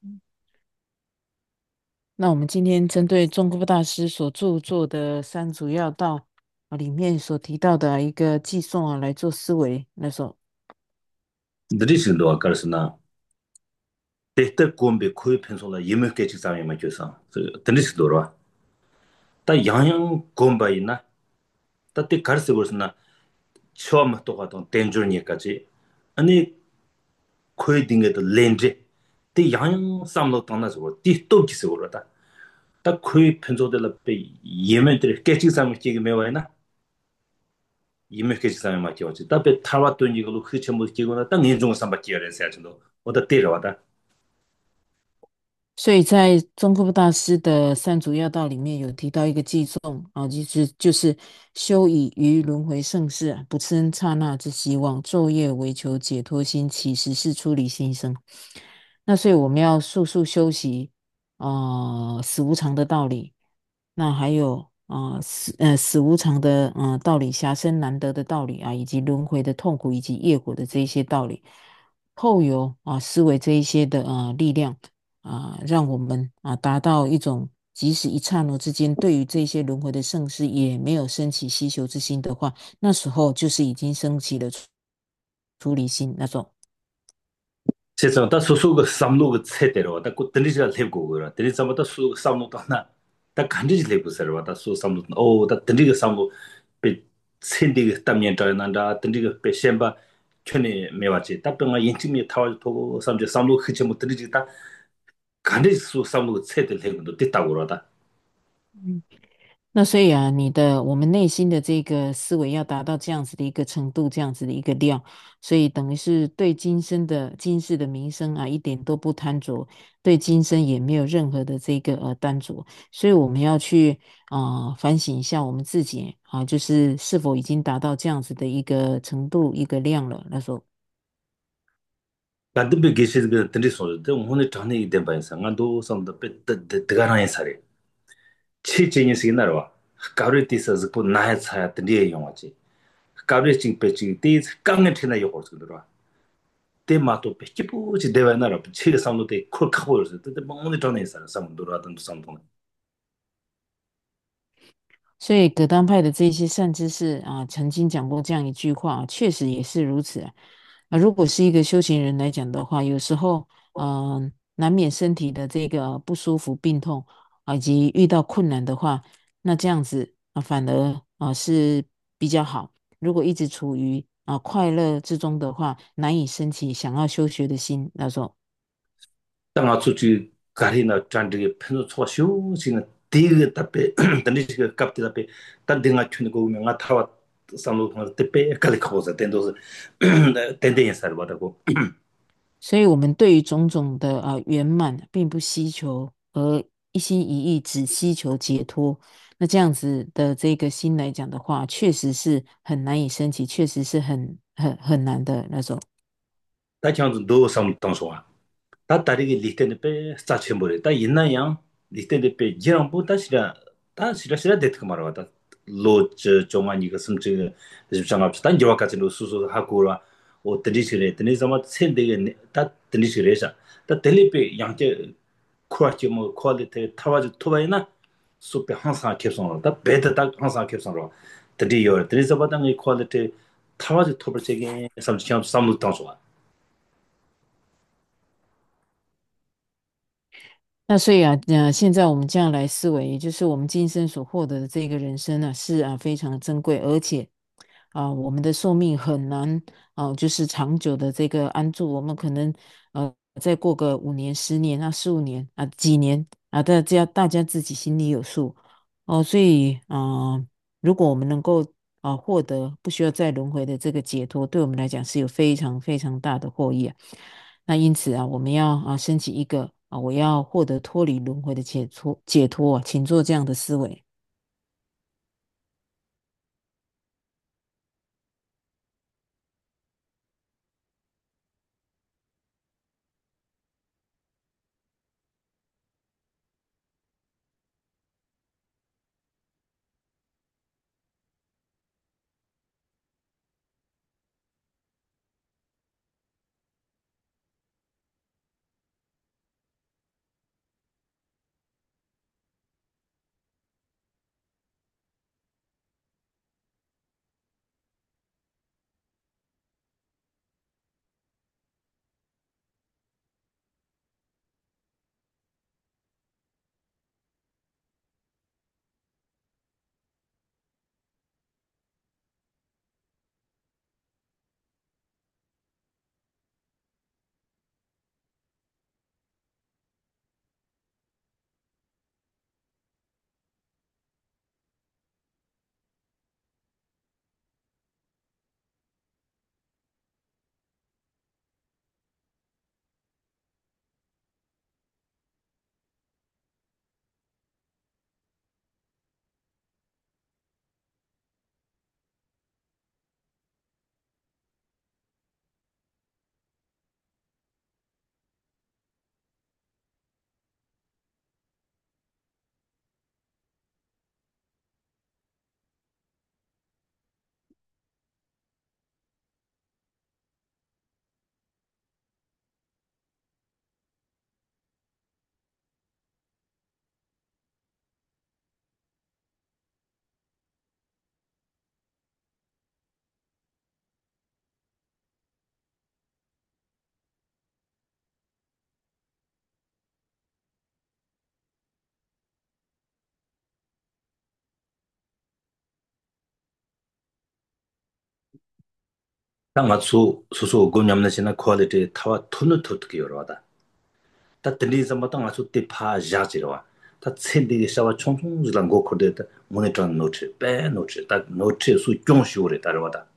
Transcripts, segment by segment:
那我们今天针对中国大师所著作的三主要道里面所提到的一个寄送来做思维。那时候， 드리신도 아까르스나 데이터 곰베 코이 펜솔라 예메케 직상에 맞춰서 드리시도로 다 양양 곰바이나 따때 가르스 버스나 처음 또 같은 덴저니까지 아니 코이 딩게도 렌제 때 양양 삼로 떠나서 뒤또 기스고로다 딱 코이 펜솔들 앞에 예메들 깨직상을 찍게 매와이나 예메케 직상에 맞춰지 따베 타와던 이걸로 그 전부 찍고나 딱 인중 삼바지어를 해야 정도 어디 때려와다 所以在中科布大师的三主要道里面有提到一个寄送就是修以于轮回盛世不生刹那之希望，昼夜为求解脱心，其实是出离心生。那所以我们要速速修习死无常的道理，那还有死无常的道理，暇生难得的道理以及轮回的痛苦以及业果的这一些道理，后有思维这一些的力量。让我们达到一种即使一刹那之间，对于这些轮回的盛世也没有升起希求之心的话，那时候就是已经升起了出离心那种。 세상 다 소소가 삼로가 세대로 다 곧들리지가 렙고 그라 들리자마다 수 삼로도 하나 다 간지지 렙고 서로 다수 삼로 오다 들리가 삼로 배 센디가 땀년 자난다 들리가 배 셈바 촌에 매왔지 답병아 인침이 타와 보고 삼제 삼로 그치 못 들리지 다 간지지 수 삼로 세대 렙도 됐다고 그러다 那所以我们内心的这个思维要达到这样子的一个程度，这样子的一个量，所以等于是对今世的名声一点都不贪着，对今生也没有任何的这个贪着，所以我们要去反省一下我们自己就是是否已经达到这样子的一个程度、一个量了。那时候。 간드베 게시드 그 들리 소리데 오늘 전에 이된 바에서 나도 삼도 배 드가나에 살이 치진이 나와 가르티서 그 나야 차야 들리에 용하지 가르팅 배치 띠 깡에 튀나 요거 들어 때 마토 배치부지 대화나라 치가 삼도데 콜카보르서 때 멍문이 전에 있어 삼도라든 삼도 所以葛当派的这些善知识曾经讲过这样一句话，确实也是如此如果是一个修行人来讲的话，有时候难免身体的这个不舒服、病痛以及遇到困难的话，那这样子反而是比较好。如果一直处于快乐之中的话，难以升起想要修学的心，那种。 땅아 수지 가리나 잔득이 편도 초쇼 지는 디그 답에 단디시가 갑디 답에 단딩아 튀는 거 보면 아 타와 삼로 그 때에 깔리 커서 된도서 된대에 살바다고 所以，我们对于种种的圆满，并不希求，而一心一意只希求解脱。那这样子的这个心来讲的话，确实是很难以升起，确实是很难的那种。 다 그냥 너 삼 당소아 다 다리게 리텐데 빼 싸쳔보래 다 있나양 리텐데 빼 지랑 보다시라 다 시라시라 데트 말아다 로저 조만 이거 숨지 집장합 단 저와까지 수수 하고라 오 드리시래 드리자마 센데게 다 드리시래자 다 델리페 양제 쿠아치 뭐 퀄리티 타와지 토바이나 수페 항상 캡송로 다 베드 딱 항상 캡송로 드리요 드리자바당 퀄리티 타와지 토벌제게 삼지 삼루 당소아 那所以现在我们这样来思维，也就是我们今生所获得的这个人生是非常的珍贵，而且我们的寿命很难就是长久的这个安住，我们可能再过个5年、10年15年几年大家自己心里有数所以如果我们能够获得不需要再轮回的这个解脱，对我们来讲是有非常非常大的获益那因此我们要升起一个我要获得脱离轮回的解脱请做这样的思维。 소소 고냠나시나 퀄리티 타와 톤을 토트게 여러다. 다 들리자 마땅 아주 대파 자지로와. 다 쳔디게 샤와 총총지랑 고코데다 모니터 노트 빼 노트 다 노트 수 종쇼를 따라와다.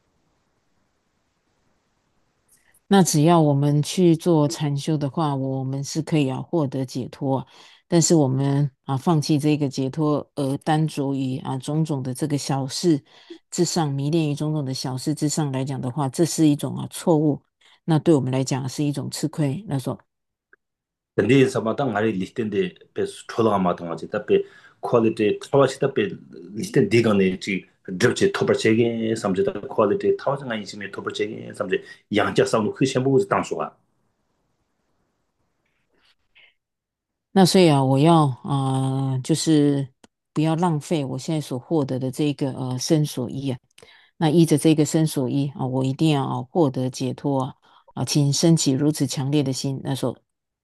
那只要我们去做禅修的话，我们是可以获得解脱啊。但是我们放弃这个解脱，而单着于种种的这个小事之上，迷恋于种种的小事之上来讲的话，这是一种错误。那对我们来讲是一种吃亏。那说， 근데 사마당 말이 리스텐데 베 초라가 마당 아지 답베 퀄리티 타와시 답베 리스텐 디가네 지 드럽지 토버체게 삼제다 퀄리티 타와장 인심에 토버체게 삼제 양자 싸움 그 셴부 당수가 那所以我要就是不要浪费我现在所获得的这个身所依啊。那依着这个身所依我一定要获得解脱请升起如此强烈的心。那说，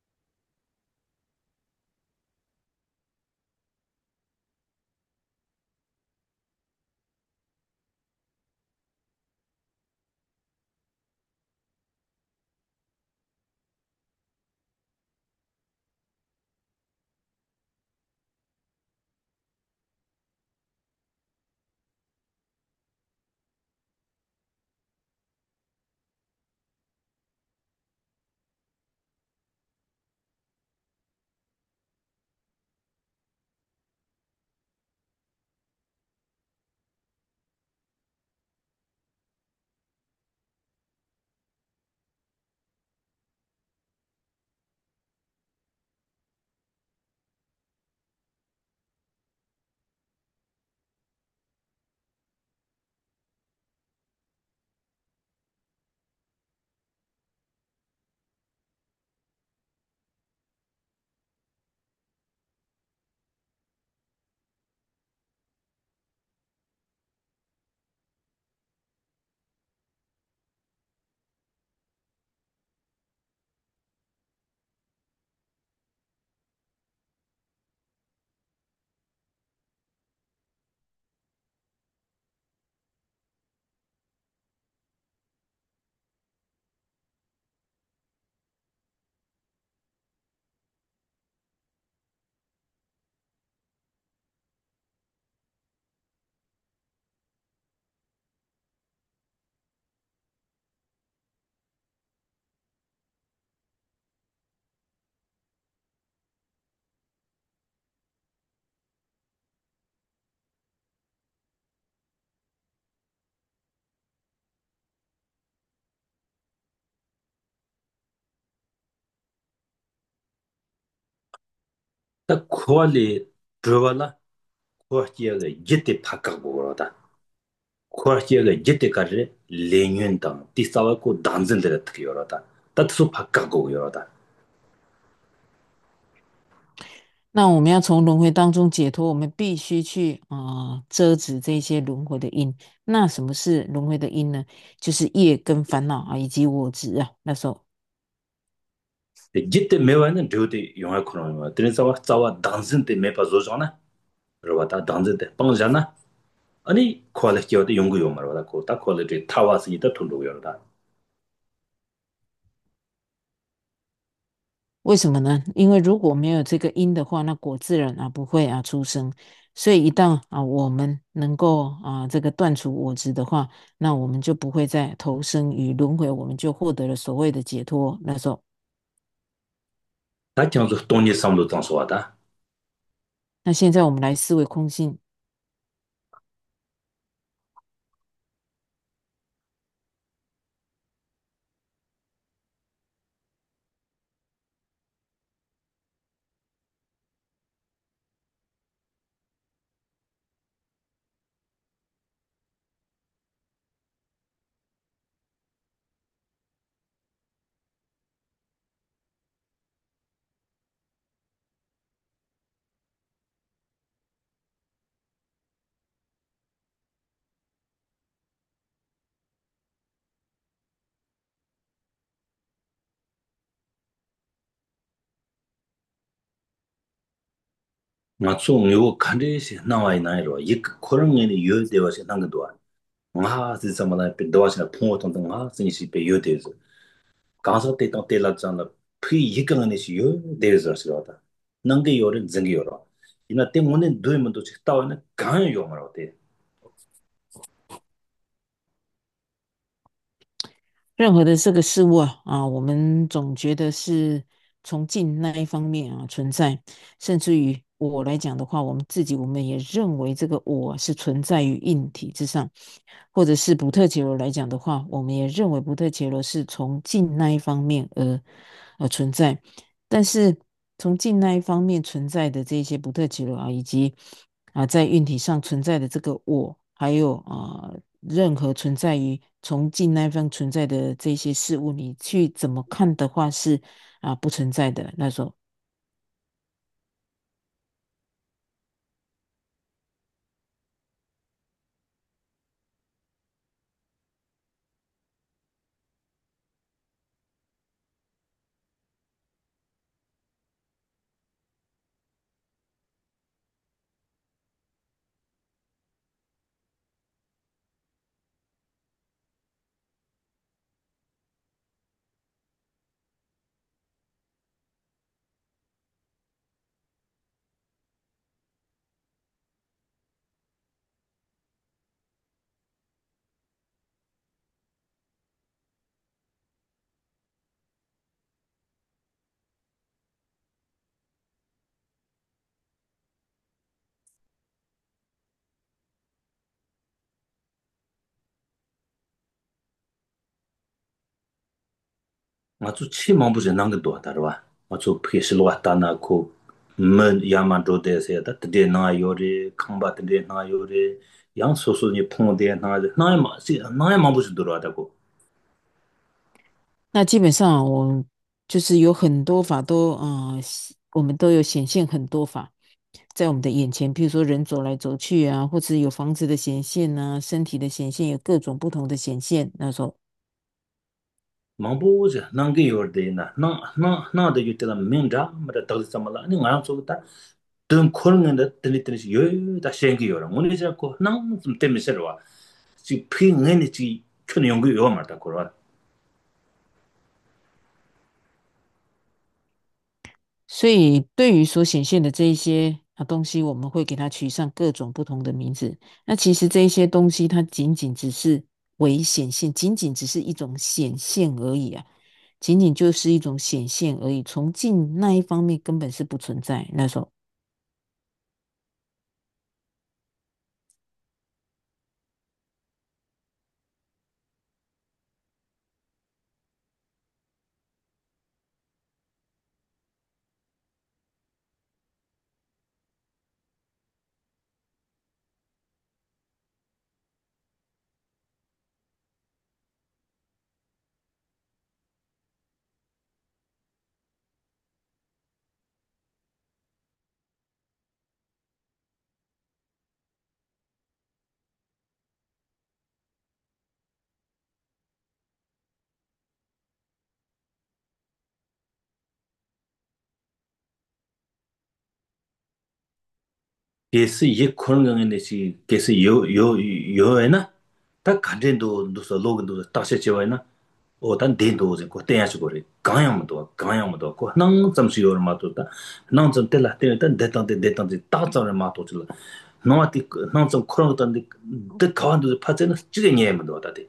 다 퀄리 들어와라 퀄리티가 이때 바꿔고 그러다 퀄리티가 이때 가르 레뉴엔당 디사와고 단전들 어떻게 열어다 따뜻수 바꿔고 열어다 那我们要从轮回当中解脱，我们必须去遮止这些轮回的因。那什么是轮回的因呢？就是业跟烦恼以及我执啊。那时候。 이때 매화는 저때 영화 코너가 드레사와 자와 단전때 매파 조잖아 그러다 단전때 빵잖아 아니 퀄리티어도 연구 요마로다 고다 퀄리티 타와스 이다 툴로 열다 为什么呢？因为如果没有这个因的话，那果自然不会出生。所以一旦我们能够这个断除我执的话，那我们就不会再投生于轮回，我们就获得了所谓的解脱。那时候， 다 장소 돈이 삼도 장소하다 那现在我们来思维空性。 맞소 이거 칸데시 나와이 나이로 이 코랑에는 요대와시 난거도 啊，是怎么了？别多少朋友等等啊，真是别有点子。刚才对当对了这了，配一个人的是有点子是了的，能给有人真给有了。那对我们对门都去到那刚有了的， 任何的这个事物我们总觉得是从静那一方面存在，甚至于我来讲的话，我们也认为这个我是存在于硬体之上，或者是补特伽罗来讲的话，我们也认为补特伽罗是从静那一方面而存在，但是从静那一方面存在的这些补特伽罗以及在运体上存在的这个我，还有任何存在于从静那一方存在的这些事物，你去怎么看的话是不存在的那种。 我做起码不是那个多的是吧？我做配饰罗达那库，没亚麻做的些的，这点那有的，康巴这点那有的，杨叔叔你碰的那的，那也嘛不是多少的个。 那基本上我就是有很多法都我们都有显现很多法在我们的眼前，比如说人走来走去或者有房子的显现身体的显现，有各种不同的显现。那时候， 忙不着，啷个有的呢？那的有的了，明着没得到底怎么了？你俺要做的，等可能的，等是有的先给有了，我那家伙那怎么对没事了哇？就配俺的就全用个药嘛，的可是所以对于所显现的这一些东西，我们会给它取上各种不同的名字。那其实这一些东西，它仅仅只是为显现，仅仅只是一种显现而已仅仅就是一种显现而已。从镜那一方面根本是不存在。那时候。 也是一可能的是，也是有人呢，他看见都是老个都是大些机会呢。哦，但点多是过等下去过的，刚样么多，刚样么多，过能怎么是有人嘛多的，能怎对了对了，但得当的打仗人嘛多去了，那的能怎可能当的，这搞完都是怕真的这个年么多的的。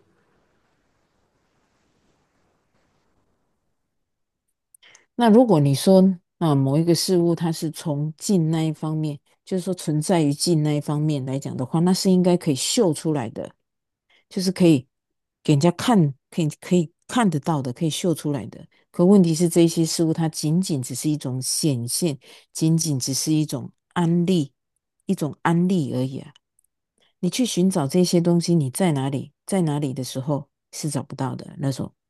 那如果你说某一个事物它是从静那一方面，就是说存在于静那一方面来讲的话，那是应该可以秀出来的，就是可以给人家看，可以看得到的，可以秀出来的。可问题是，这些事物它仅仅只是一种显现，仅仅只是一种安利而已你去寻找这些东西，你在哪里，在哪里的时候是找不到的。那种。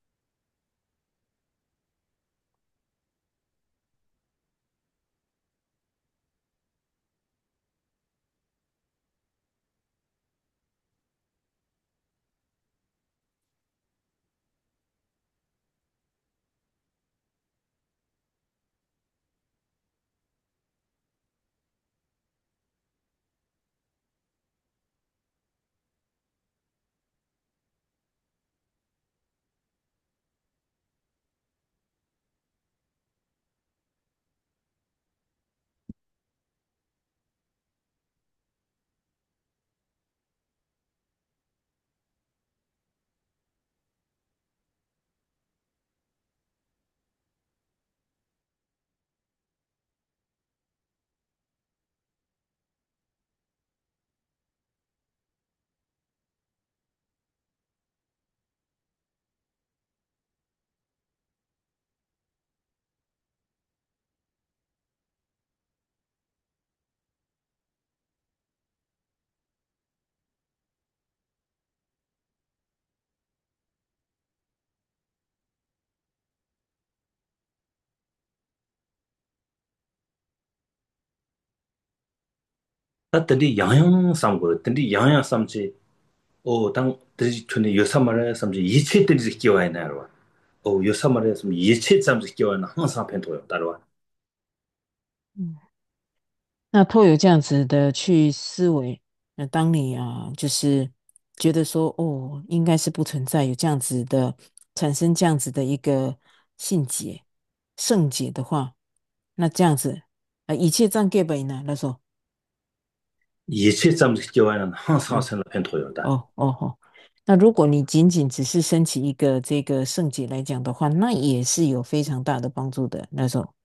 든디 양양 삼고 든디 양양 삼지 당 든지 촌에 요사마라 삼지 이체 든지 끼워야 나로 요사마라 삼 이체 삼지 끼워야 항상 펜토요 따로 嗯，那托有这样子的去思维，那当你就是觉得说哦，应该是不存在有这样子的产生这样子的一个性解圣解的话，那这样子一切障盖本呢？那说 이체 잠시 끼워야 항상 哦 생각 펜토요 다 哦，那如果你仅仅只是升起一个这个圣解来讲的话，那也是有非常大的帮助的。那时候，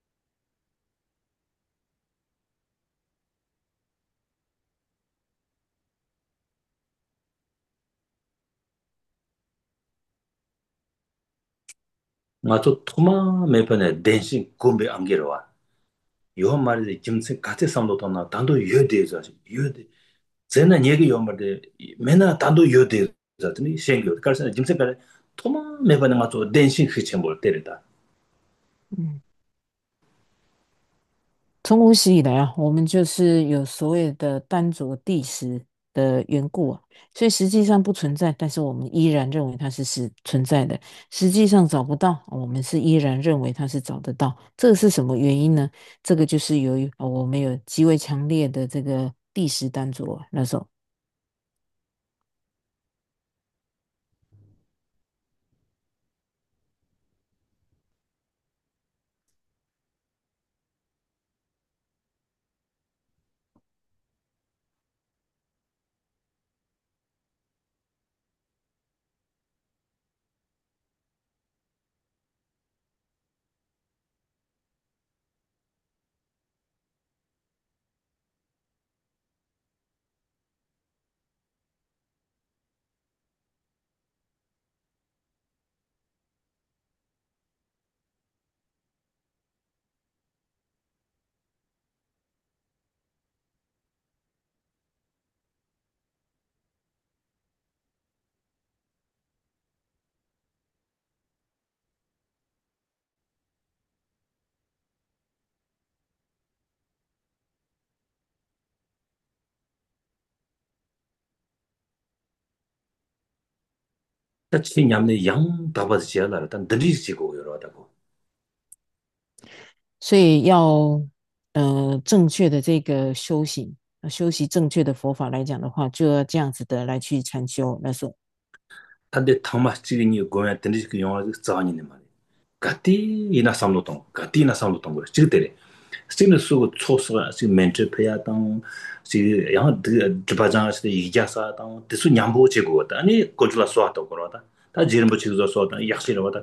맞아 토마 매번에 대신 공배 안기로 와 요 말이 김치 같이 삼도 돈나 단도 여대자 여대 제가 얘기 요 말데 맨날 단도 여대 자더니 생겨 그래서 김치가 토마 매번에 맞아 대신 흐쳐 볼 때리다 嗯。从无始以来我们就是有所谓的单着地时的缘故所以实际上不存在，但是我们依然认为它是存在的。实际上找不到，我们是依然认为它是找得到。这个是什么原因呢？这个就是由于我们有极为强烈的这个地时单着那时候。 같이 냠내 양 답아서 지야라 일단 들리지고 여러다고 所以要正确的这个修行，修习正确的佛法来讲的话，就要这样子的来去禅修。那时候。 단데 탕마 찌리니 고야 들리지 영화 자니네 말이 가티나 삼노동 가티나 삼노동 거 지르데 스티는 수고 초스가 지 멘트 페야당 지 양 드바장스데 이자사당 드수 냠보 제고다 아니 고줄라 소하다 거라다 다 지름부 지도 소하다 약시로다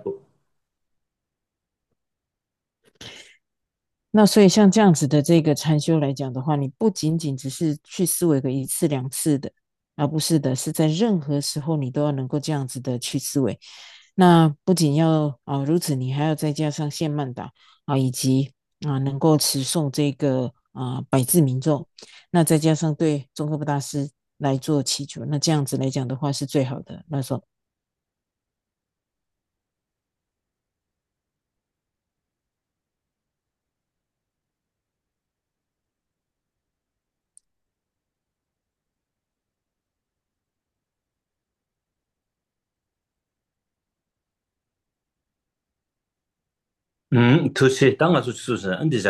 那所以像这样子的这个禅修来讲的话，你不仅仅只是去思维个一次两次的，而不是的，是在任何时候你都要能够这样子的去思维。那不仅要如此，你还要再加上现曼达以及能够持诵这个百字明咒，那再加上对宗喀巴大师来做祈求，那这样子来讲的话是最好的。那时候。 도시 땅 가서 주소서